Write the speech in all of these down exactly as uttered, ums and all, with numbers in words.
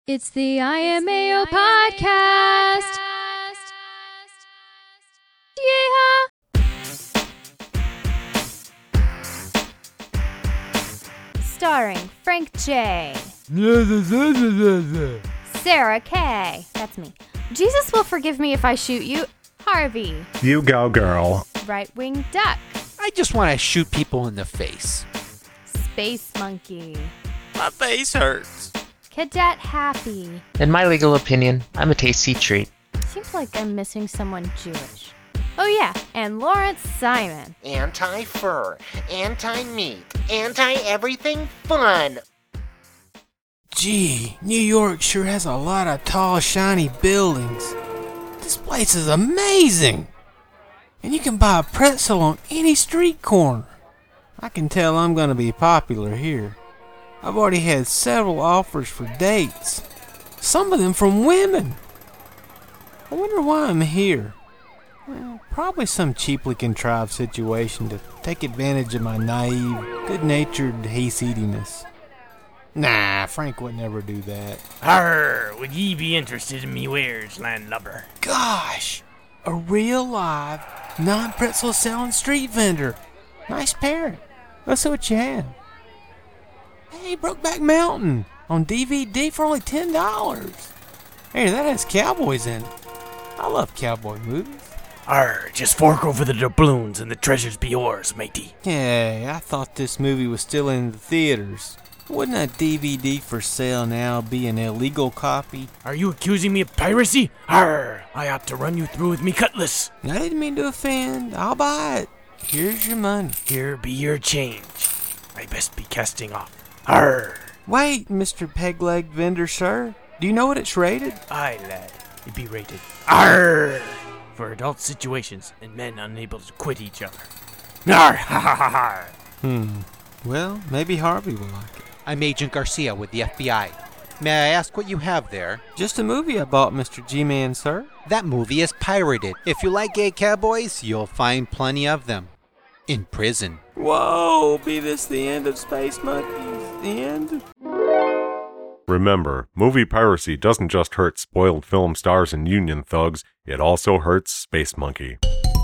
It's the I M A O podcast. Yeah. Starring Frank J. Sarah K. That's me. Jesus will forgive me if I shoot you. Harvey. You go, girl. Right Wing Duck. I just want to shoot people in the face. Space Monkey. My face hurts. Cadet Happy. In my legal opinion, I'm a tasty treat. Seems like I'm missing someone Jewish. Oh yeah, and Lawrence Simon. Anti-fur, anti-meat, anti-everything fun. Gee, New York sure has a lot of tall, shiny buildings. This place is amazing. And you can buy a pretzel on any street corner. I can tell I'm going to be popular here. I've already had several offers for dates. Some of them from women. I wonder why I'm here. Well, probably some cheaply contrived situation to take advantage of my naive, good-natured hayseediness. Nah, Frank would never do that. Arr, would ye be interested in me wares, landlubber? Gosh, a real live, non-pretzel selling street vendor. Nice parrot. Let's see what you have. Hey, Brokeback Mountain on D V D for only ten dollars. Hey, that has cowboys in it. I love cowboy movies. Arr, just fork over the doubloons and the treasures be yours, matey. Hey, I thought this movie was still in the theaters. Wouldn't a D V D for sale now be an illegal copy? Are you accusing me of piracy? Arr, I ought to run you through with me cutlass. I didn't mean to offend. I'll buy it. Here's your money. Here be your change. I best be casting off. Arr. Wait, Mister Pegleg Vendor, sir. Do you know what it's rated? Aye, lad. It be rated Arr for adult situations and men unable to quit each other. Arr, ha ha ha ha. Hmm. Well, maybe Harvey will like it. I'm Agent Garcia with the F B I. May I ask what you have there? Just a movie I bought, Mister G-Man, sir. That movie is pirated. If you like gay cowboys, you'll find plenty of them. In prison. Whoa, be this the end of Space Monkeys? The end? Remember, movie piracy doesn't just hurt spoiled film stars and union thugs, it also hurts Space Monkey.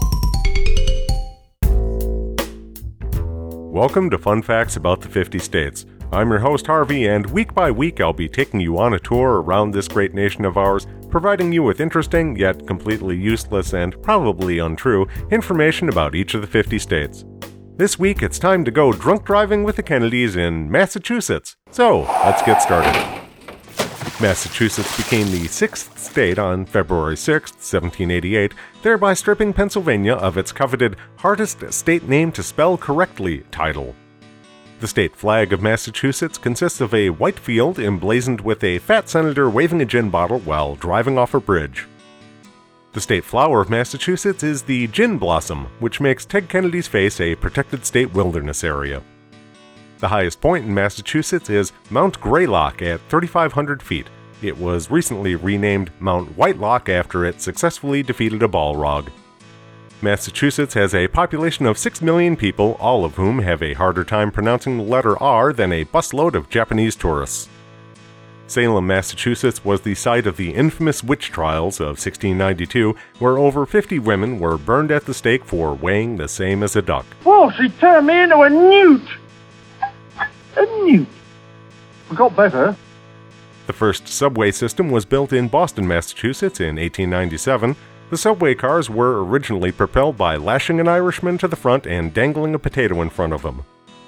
Welcome to Fun Facts About the fifty States. I'm your host Harvey, and week by week I'll be taking you on a tour around this great nation of ours, providing you with interesting, yet completely useless and probably untrue, information about each of the fifty states. This week it's time to go drunk driving with the Kennedys in Massachusetts. So, let's get started. Massachusetts became the sixth state on February sixth, seventeen eighty-eight, thereby stripping Pennsylvania of its coveted hardest state name to spell correctly title. The state flag of Massachusetts consists of a white field emblazoned with a fat senator waving a gin bottle while driving off a bridge. The state flower of Massachusetts is the gin blossom, which makes Ted Kennedy's face a protected state wilderness area. The highest point in Massachusetts is Mount Greylock at thirty-five hundred feet. It was recently renamed Mount Whitelock after it successfully defeated a Balrog. Massachusetts has a population of six million people, all of whom have a harder time pronouncing the letter R than a busload of Japanese tourists. Salem, Massachusetts was the site of the infamous witch trials of sixteen ninety-two, where over fifty women were burned at the stake for weighing the same as a duck. Whoa, she turned me into a newt! A newt. We got better. The first subway system was built in Boston, Massachusetts in eighteen ninety-seven. The subway cars were originally propelled by lashing an Irishman to the front and dangling a potato in front of him.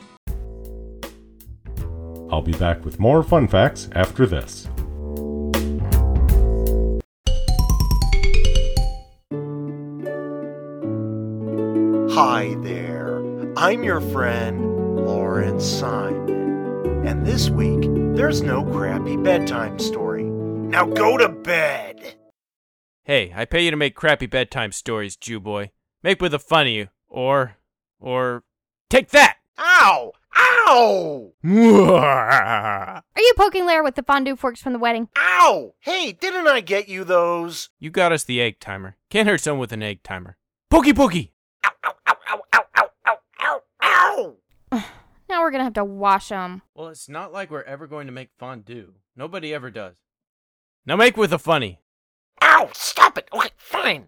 I'll be back with more fun facts after this. Hi there, I'm your friend, Lawrence Simon. And this week, there's no crappy bedtime story. Now go to bed! Hey, I pay you to make crappy bedtime stories, Jew boy. Make with a funny, or, or, take that! Ow! Ow! Are you poking Lair with the fondue forks from the wedding? Ow! Hey, didn't I get you those? You got us the egg timer. Can't hurt someone with an egg timer. Pokey pokey! Ow, ow, ow, ow, ow, ow, ow, ow, ow! Now we're gonna have to wash them. Well, it's not like we're ever going to make fondue. Nobody ever does. Now make with the funny. Ow, stop it. Okay, fine.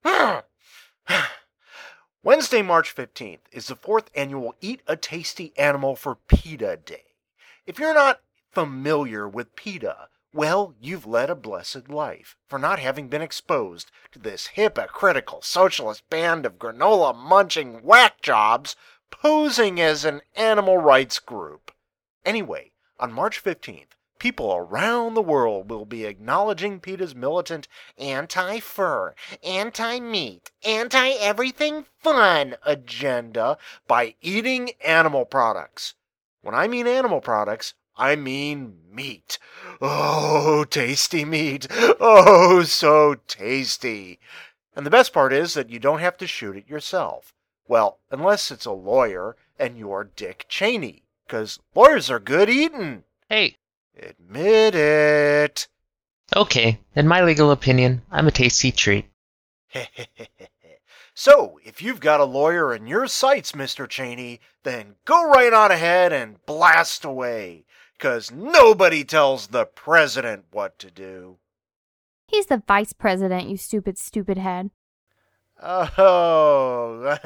Wednesday, March fifteenth is the fourth annual Eat a Tasty Animal for PETA Day. If you're not familiar with PETA, well, you've led a blessed life for not having been exposed to this hypocritical socialist band of granola-munching whack jobs posing as an animal rights group. Anyway, on March fifteenth, people around the world will be acknowledging PETA's militant anti-fur, anti-meat, anti-everything fun agenda by eating animal products. When I mean animal products, I mean meat. Oh, tasty meat. Oh, so tasty. And the best part is that you don't have to shoot it yourself. Well, unless it's a lawyer and you're Dick Cheney, because lawyers are good eating. Hey. Admit it. Okay, in my legal opinion, I'm a tasty treat. So, if you've got a lawyer in your sights, Mister Cheney, then go right on ahead and blast away, 'cause nobody tells the president what to do. He's the vice president, you stupid, stupid head. Oh,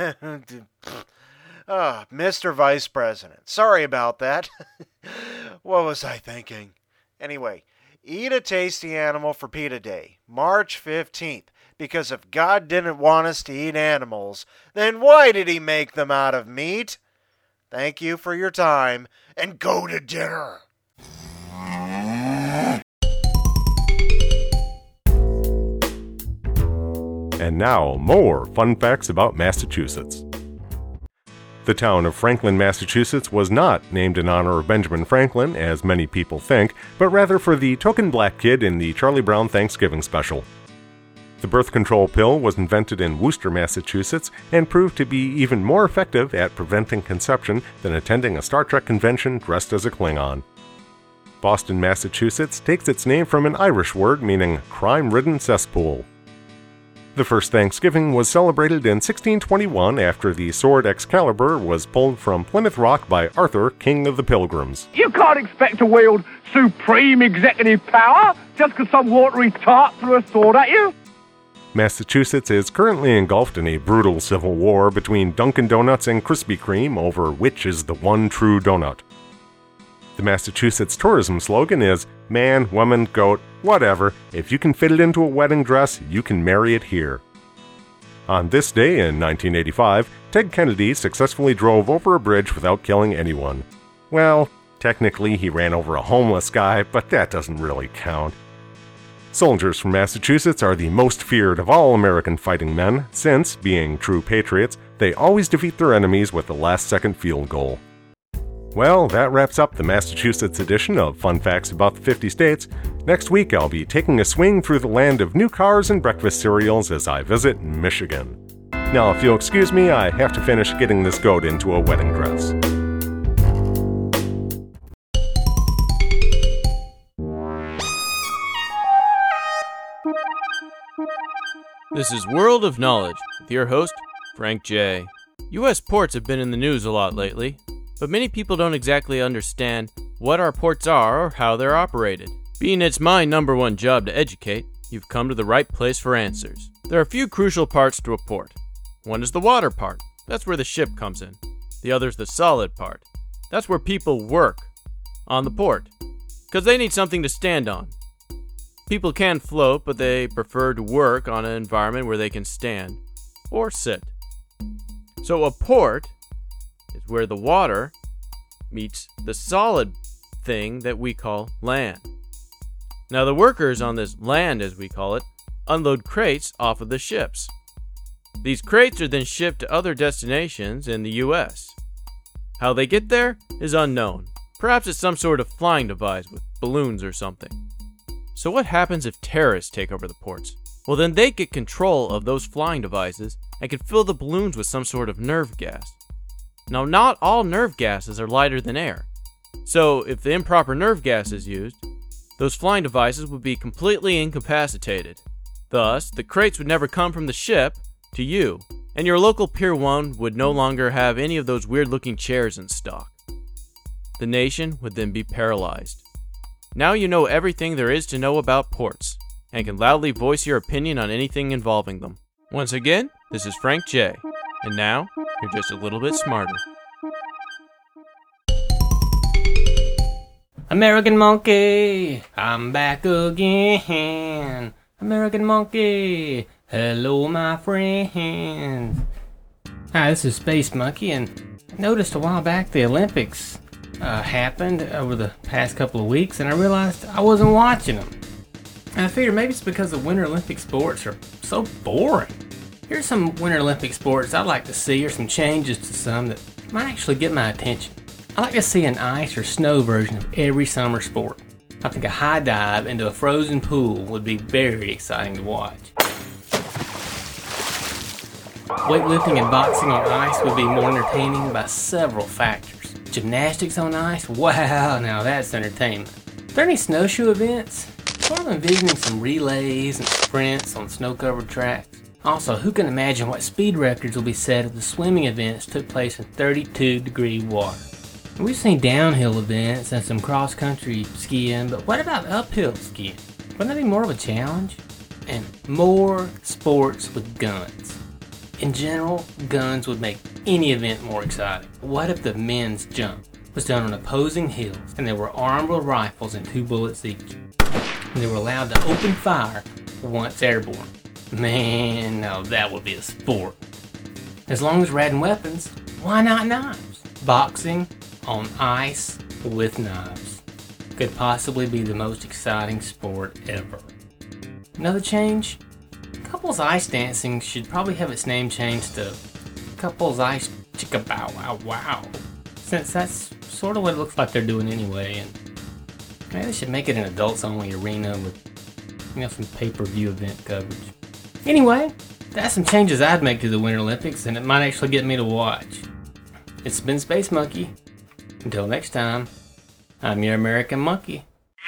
oh, Mister Vice President. Sorry about that. What was I thinking? Anyway, eat a tasty animal for PETA Day, March fifteenth. Because if God didn't want us to eat animals, then why did he make them out of meat? Thank you for your time, and go to dinner. And now, more fun facts about Massachusetts. The town of Franklin, Massachusetts was not named in honor of Benjamin Franklin, as many people think, but rather for the token black kid in the Charlie Brown Thanksgiving special. The birth control pill was invented in Worcester, Massachusetts, and proved to be even more effective at preventing conception than attending a Star Trek convention dressed as a Klingon. Boston, Massachusetts takes its name from an Irish word meaning crime-ridden cesspool. The first Thanksgiving was celebrated in sixteen twenty-one after the sword Excalibur was pulled from Plymouth Rock by Arthur, King of the Pilgrims. You can't expect to wield supreme executive power just because some watery tart threw a sword at you. Massachusetts is currently engulfed in a brutal civil war between Dunkin' Donuts and Krispy Kreme over which is the one true donut. The Massachusetts tourism slogan is, man, woman, goat, whatever, if you can fit it into a wedding dress, you can marry it here. On this day in nineteen eighty-five, Ted Kennedy successfully drove over a bridge without killing anyone. Well, technically he ran over a homeless guy, but that doesn't really count. Soldiers from Massachusetts are the most feared of all American fighting men, since, being true patriots, they always defeat their enemies with the last-second field goal. Well, that wraps up the Massachusetts edition of Fun Facts About the fifty States. Next week, I'll be taking a swing through the land of new cars and breakfast cereals as I visit Michigan. Now, if you'll excuse me, I have to finish getting this goat into a wedding dress. This is World of Knowledge with your host, Frank J. U S ports have been in the news a lot lately, but many people don't exactly understand what our ports are or how they're operated. Being it's my number one job to educate, you've come to the right place for answers. There are a few crucial parts to a port. One is the water part. That's where the ship comes in. The other is the solid part. That's where people work on the port, because they need something to stand on. People can float, but they prefer to work on an environment where they can stand or sit. So a port is where the water meets the solid thing that we call land. Now the workers on this land, as we call it, unload crates off of the ships. These crates are then shipped to other destinations in the U S. How they get there is unknown. Perhaps it's some sort of flying device with balloons or something. So what happens if terrorists take over the ports? Well, then they get control of those flying devices and can fill the balloons with some sort of nerve gas. Now, not all nerve gases are lighter than air. So if the improper nerve gas is used, those flying devices would be completely incapacitated. Thus, the crates would never come from the ship to you, and your local Pier one would no longer have any of those weird-looking chairs in stock. The nation would then be paralyzed. Now you know everything there is to know about ports, and can loudly voice your opinion on anything involving them. Once again, this is Frank J. And now, you're just a little bit smarter. American Monkey, I'm back again. American Monkey, hello my friends. Hi, this is Space Monkey, and I noticed a while back the Olympics uh, happened over the past couple of weeks, and I realized I wasn't watching them. And I figured maybe it's because the Winter Olympic sports are so boring. Here's some Winter Olympic sports I'd like to see, or some changes to some that might actually get my attention. I'd like to see an ice or snow version of every summer sport. I think a high dive into a frozen pool would be very exciting to watch. Weightlifting and boxing on ice would be more entertaining by several factors. Gymnastics on ice? Wow, now that's entertainment. Are there any snowshoe events? Sort of envisioning some relays and sprints on snow-covered tracks. Also, who can imagine what speed records will be set if the swimming events took place in thirty-two degree water? We've seen downhill events and some cross-country skiing, but what about uphill skiing? Wouldn't that be more of a challenge? And more sports with guns. In general, guns would make any event more exciting. What if the men's jump was done on opposing hills and they were armed with rifles and two bullets each? And they were allowed to open fire once airborne. Man, no, that would be a sport. As long as we're adding weapons, why not knives? Boxing on ice with knives could possibly be the most exciting sport ever. Another change? Couples ice dancing should probably have its name changed to Couples Ice Chicka Bow Wow Wow, since that's sort of what it looks like they're doing anyway, and maybe they should make it an adults only arena with, you know, some pay-per-view event coverage. Anyway, that's some changes I'd make to the Winter Olympics, and it might actually get me to watch. It's been Space Monkey. Until next time, I'm your American Monkey.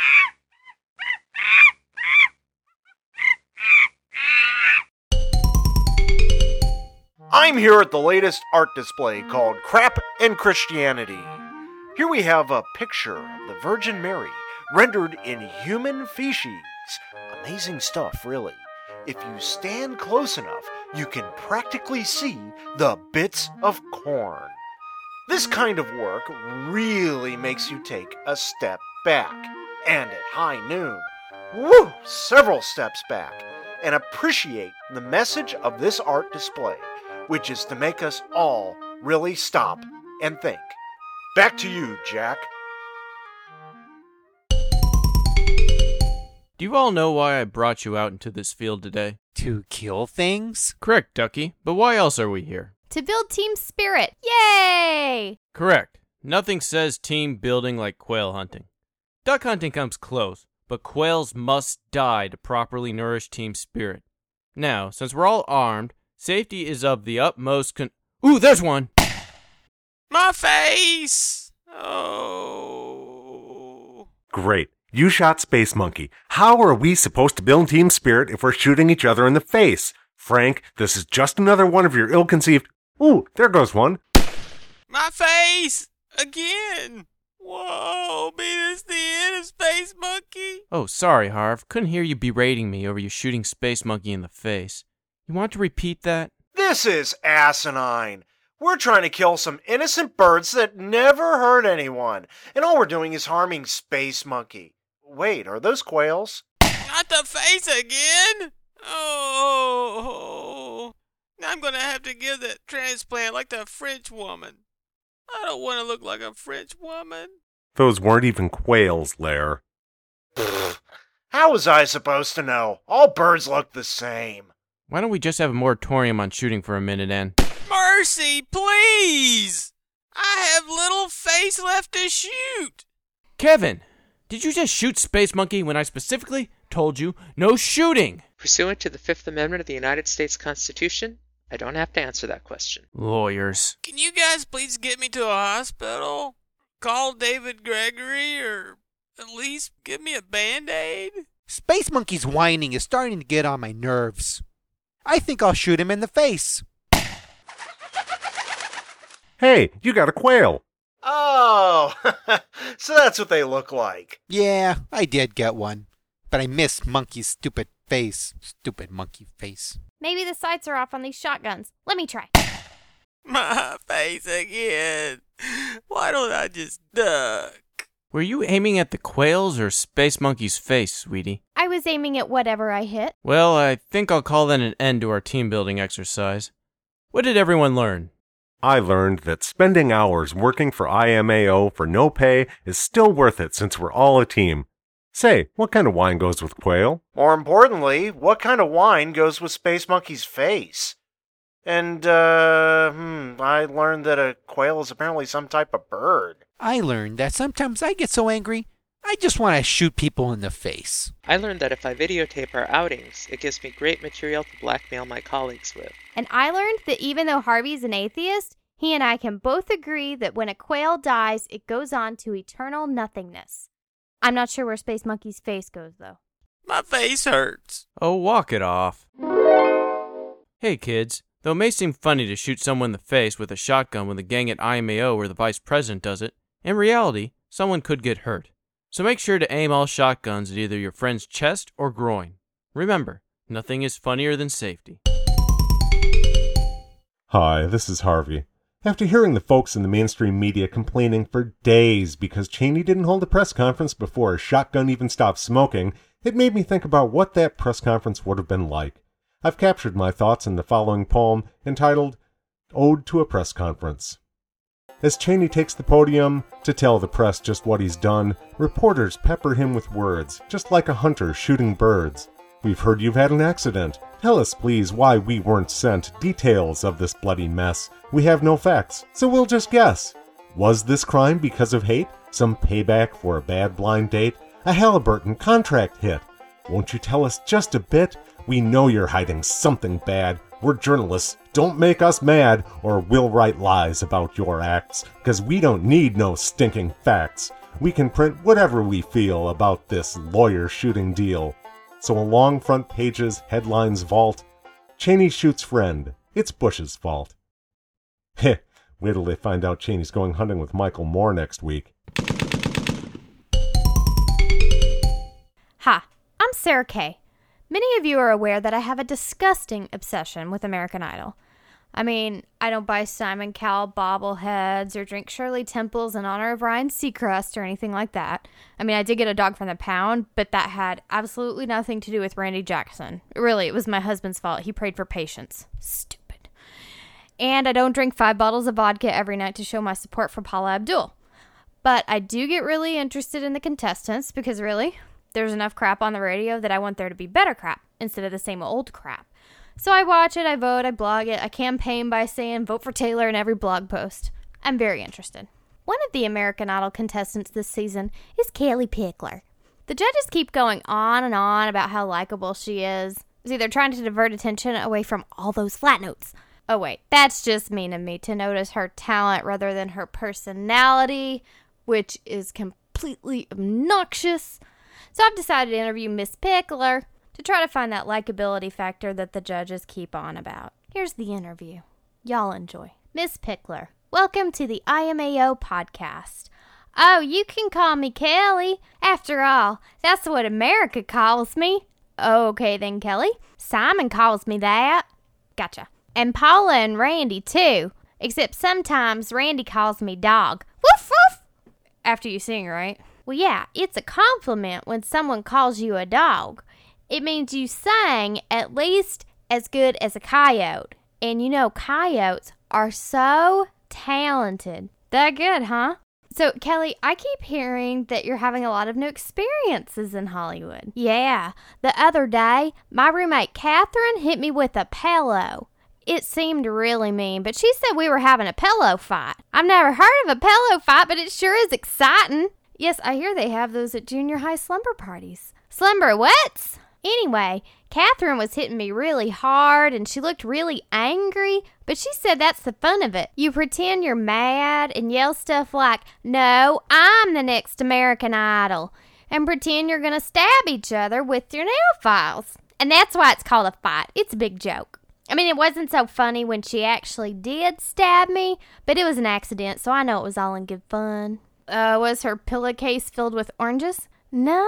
I'm here at the latest art display called Crap and Christianity. Here we have a picture of the Virgin Mary rendered in human feces. Amazing stuff, really. If you stand close enough, you can practically see the bits of corn. This kind of work really makes you take a step back, and at high noon, woo, several steps back, and appreciate the message of this art display, which is to make us all really stop and think. Back to you, Jack. Do you all know why I brought you out into this field today? To kill things? Correct, Ducky, but why else are we here? To build team spirit. Yay! Correct. Nothing says team building like quail hunting. Duck hunting comes close, but quails must die to properly nourish team spirit. Now, since we're all armed, safety is of the utmost con- Ooh, there's one! My face! Oh. Great. You shot Space Monkey. How are we supposed to build team spirit if we're shooting each other in the face? Frank, this is just another one of your ill-conceived... Ooh, there goes one. My face! Again! Whoa, be this the end of Space Monkey? Oh, sorry, Harv. Couldn't hear you berating me over you shooting Space Monkey in the face. You want to repeat that? This is asinine. We're trying to kill some innocent birds that never hurt anyone, and all we're doing is harming Space Monkey. Wait, are those quails? Not the face again? Oh, I'm gonna have to give that transplant like the French woman. I don't want to look like a French woman. Those weren't even quails, Lair. How was I supposed to know? All birds look the same. Why don't we just have a moratorium on shooting for a minute, and... Mercy, please! I have little face left to shoot! Kevin, did you just shoot Space Monkey when I specifically told you no shooting? Pursuant to the Fifth Amendment of the United States Constitution, I don't have to answer that question. Lawyers. Can you guys please get me to a hospital? Call David Gregory, or at least give me a Band-Aid? Space Monkey's whining is starting to get on my nerves. I think I'll shoot him in the face. Hey, you got a quail. Oh, so that's what they look like. Yeah, I did get one. But I missed Monkey's stupid face. Stupid monkey face. Maybe the sights are off on these shotguns. Let me try. My face again. Why don't I just duck? Were you aiming at the quail's or Space Monkey's face, sweetie? I was aiming at whatever I hit. Well, I think I'll call that an end to our team-building exercise. What did everyone learn? I learned that spending hours working for I M A O for no pay is still worth it since we're all a team. Say, what kind of wine goes with quail? More importantly, what kind of wine goes with Space Monkey's face? And, uh, hmm, I learned that a quail is apparently some type of bird. I learned that sometimes I get so angry, I just want to shoot people in the face. I learned that if I videotape our outings, it gives me great material to blackmail my colleagues with. And I learned that even though Harvey's an atheist, he and I can both agree that when a quail dies, it goes on to eternal nothingness. I'm not sure where Space Monkey's face goes, though. My face hurts. Oh, walk it off. Hey, kids. Though it may seem funny to shoot someone in the face with a shotgun when the gang at I M A O or the vice president does it, in reality, someone could get hurt. So make sure to aim all shotguns at either your friend's chest or groin. Remember, nothing is funnier than safety. Hi, this is Harvey. After hearing the folks in the mainstream media complaining for days because Cheney didn't hold a press conference before a shotgun even stopped smoking, it made me think about what that press conference would have been like. I've captured my thoughts in the following poem entitled Ode to a Press Conference. As Cheney takes the podium to tell the press just what he's done, reporters pepper him with words, just like a hunter shooting birds. We've heard you've had an accident. Tell us, please, why we weren't sent details of this bloody mess. We have no facts, so we'll just guess. Was this crime because of hate? Some payback for a bad blind date? A Halliburton contract hit? Won't you tell us just a bit? We know you're hiding something bad. We're journalists. Don't make us mad, or we'll write lies about your acts, 'cause we don't need no stinking facts. We can print whatever we feel about this lawyer shooting deal. So along front pages, headlines vault, Cheney shoots friend. It's Bush's fault. Heh, wait till they find out Cheney's going hunting with Michael Moore next week. Hi, I'm Sarah Kay. Many of you are aware that I have a disgusting obsession with American Idol. I mean, I don't buy Simon Cowell bobbleheads or drink Shirley Temples in honor of Ryan Seacrest or anything like that. I mean, I did get a dog from the pound, but that had absolutely nothing to do with Randy Jackson. Really, it was my husband's fault. He prayed for patience. Stupid. And I don't drink five bottles of vodka every night to show my support for Paula Abdul. But I do get really interested in the contestants because, really, there's enough crap on the radio that I want there to be better crap instead of the same old crap. So I watch it, I vote, I blog it, I campaign by saying vote for Taylor in every blog post. I'm very interested. One of the American Idol contestants this season is Kellie Pickler. The judges keep going on and on about how likable she is. See, they're trying to divert attention away from all those flat notes. Oh wait, that's just mean of me to notice her talent rather than her personality, which is completely obnoxious. So I've decided to interview Miss Pickler to try to find that likability factor that the judges keep on about. Here's the interview. Y'all enjoy. Miss Pickler, welcome to the I M A O podcast. Oh, you can call me Kelly. After all, that's what America calls me. Okay then, Kelly. Simon calls me that. Gotcha. And Paula and Randy, too. Except sometimes Randy calls me dog. Woof, woof. After you sing, right? Well, yeah, it's a compliment when someone calls you a dog. It means you sang at least as good as a coyote. And you know, coyotes are so talented. They're good, huh? So, Kelly, I keep hearing that you're having a lot of new experiences in Hollywood. Yeah, the other day, my roommate Catherine hit me with a pillow. It seemed really mean, but she said we were having a pillow fight. I've never heard of a pillow fight, but it sure is exciting. Yes, I hear they have those at junior high slumber parties. Slumber what? Anyway, Catherine was hitting me really hard, and she looked really angry, but she said that's the fun of it. You pretend you're mad and yell stuff like, no, I'm the next American Idol, and pretend you're going to stab each other with your nail files. And that's why it's called a fight. It's a big joke. I mean, it wasn't so funny when she actually did stab me, but it was an accident, so I know it was all in good fun. Uh, was her pillowcase filled with oranges? No,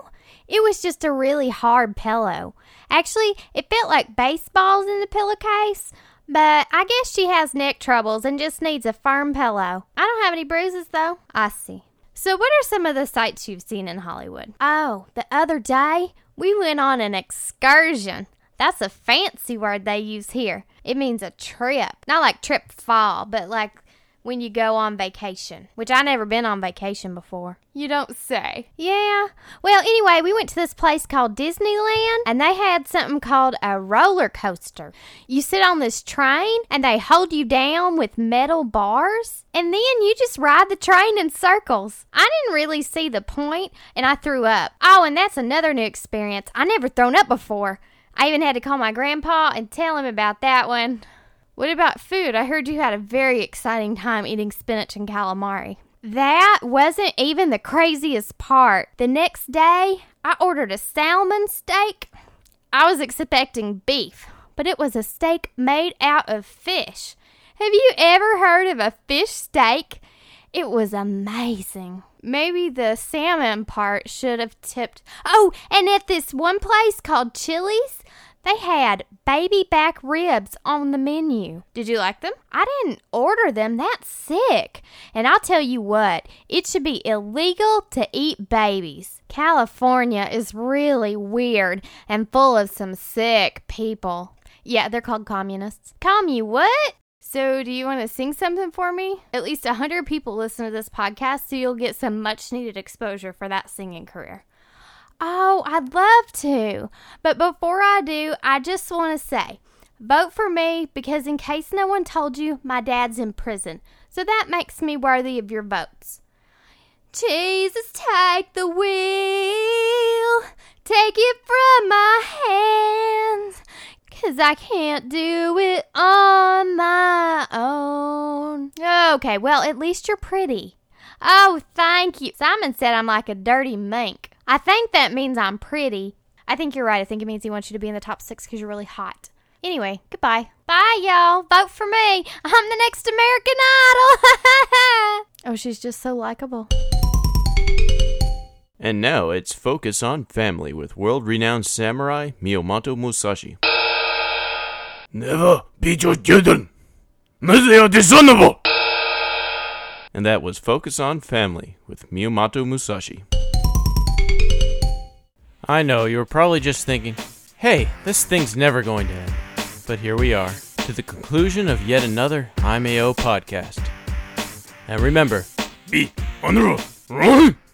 it was just a really hard pillow. Actually, it felt like baseballs in the pillowcase, but I guess she has neck troubles and just needs a firm pillow. I don't have any bruises, though. I see. So what are some of the sights you've seen in Hollywood? Oh, the other day, we went on an excursion. That's a fancy word they use here. It means a trip. Not like trip fall, but like when you go on vacation, which I never been on vacation before. You don't say. Yeah. Well, anyway, we went to this place called Disneyland, and they had something called a roller coaster. You sit on this train, and they hold you down with metal bars, and then you just ride the train in circles. I didn't really see the point, and I threw up. Oh, and that's another new experience. I never thrown up before. I even had to call my grandpa and tell him about that one. What about food? I heard you had a very exciting time eating spinach and calamari. That wasn't even the craziest part. The next day, I ordered a salmon steak. I was expecting beef, but it was a steak made out of fish. Have you ever heard of a fish steak? It was amazing. Maybe the salmon part should have tipped. Oh, and at this one place called Chili's, they had baby back ribs on the menu. Did you like them? I didn't order them. That's sick. And I'll tell you what, it should be illegal to eat babies. California is really weird and full of some sick people. Yeah, they're called communists. Commu what? So do you want to sing something for me? At least one hundred people listen to this podcast, so you'll get some much-needed exposure for that singing career. Oh, I'd love to. But before I do, I just want to say, vote for me because in case no one told you, my dad's in prison. So that makes me worthy of your votes. Jesus, take the wheel. Take it from my hands. Cause I can't do it on my own. Okay, well, at least you're pretty. Oh, thank you. Simon said I'm like a dirty mink. I think that means I'm pretty. I think you're right. I think it means he wants you to be in the top six because you're really hot. Anyway, goodbye. Bye, y'all. Vote for me. I'm the next American Idol. Oh, she's just so likable. And now it's Focus on Family with world-renowned samurai Miyamoto Musashi. Never beat your children. They are dishonorable. And that was Focus on Family with Miyamoto Musashi. I know, you were probably just thinking, hey, this thing's never going to end. But here we are, to the conclusion of yet another I'm A O podcast. And remember, be honorable.